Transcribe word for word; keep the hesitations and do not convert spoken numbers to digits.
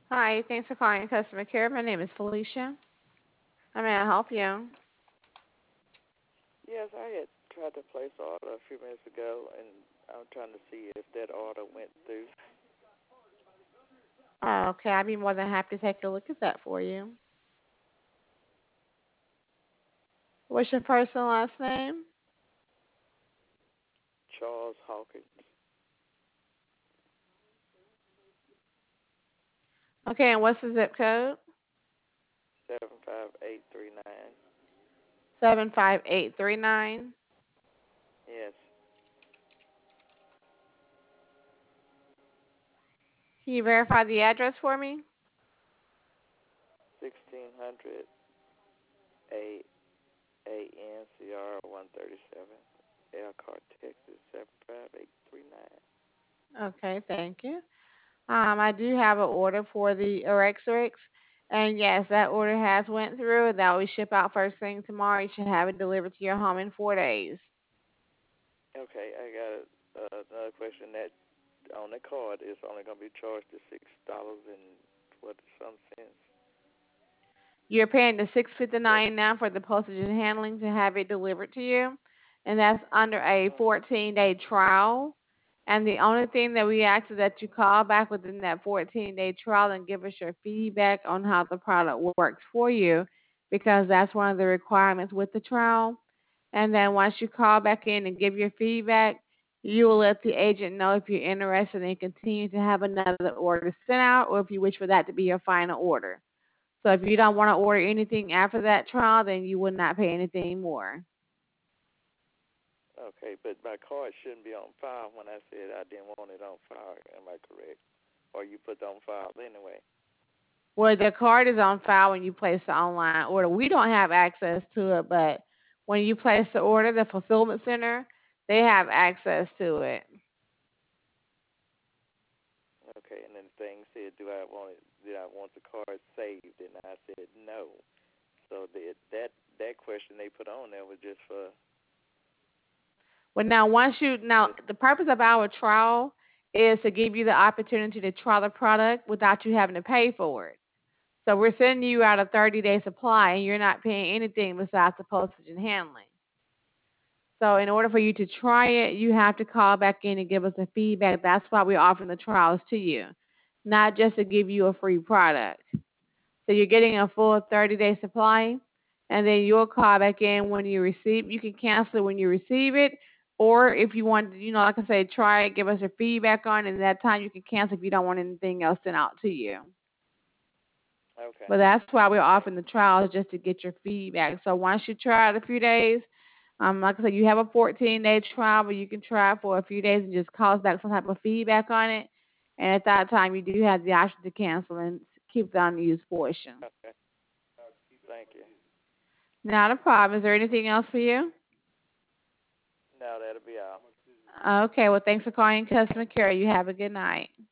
Hi, thanks for calling customer care. My name is Felicia. How may I help you? Yes, I had tried to place an order a few minutes ago, and I'm trying to see if that order went through. Oh, okay, I'd be more than happy to take a look at that for you. What's your first and last name? Charles Hawkins, Okay, and what's the zip code? seven five eight three nine. seven five eight three nine. Yes, Can you verify the address for me? sixteen hundred A A N C R one thirty-seven, Elkhart, Texas, seven five eight three nine. Okay, thank you. Um, I do have an order for the Orexrix, and yes, that order has went through. That will ship out first thing tomorrow. You should have it delivered to your home in four days. Okay, I got uh, another question. That on the card is only going to be charged to six dollars and what some cents. You're paying the six fifty That nine now for the postage and handling to have it delivered to you, and that's under a mm, fourteen day trial. And the only thing that we ask is that you call back within that fourteen day trial and give us your feedback on how the product works for you, because that's one of the requirements with the trial. And then once you call back in and give your feedback, you will let the agent know if you're interested in continuing to have another order sent out, or if you wish for that to be your final order. So if you don't want to order anything after that trial, then you would not pay anything more. okay, but my card shouldn't be on file when I said I didn't want it on file. Am I correct? Or you put it on file anyway? Well, the card is on file when you place the online order. We don't have access to it, but when you place the order, the fulfillment center, they have access to it. Okay, and then the thing said, do I want it? Did I want the card saved? And I said no. So the, that that question they put on there was just for Well, now once you now just the purpose of our trial is to give you the opportunity to try the product without you having to pay for it. So we're sending you out a thirty day supply, and you're not paying anything besides the postage and handling. So in order for you to try it, you have to call back in and give us a feedback. That's why we're offering the trials to you, not just to give you a free product. So you're getting a full thirty day supply, and then you'll call back in when you receive. You can cancel it when you receive it, or if you want, you know, like I say, try it, give us your feedback on it, and at that time you can cancel if you don't want anything else sent out to you. okay, But that's why we're offering the trials, just to get your feedback. So once you try it a few days, um, like I said, you have a fourteen day trial, but you can try it for a few days and just call us back some type of feedback on it. And at that time, you do have the option to cancel and keep the unused portion. okay. Thank you. Not a problem. Is there anything else for you? Now that'll be all. Okay, well, thanks for calling customer care. You have a good night.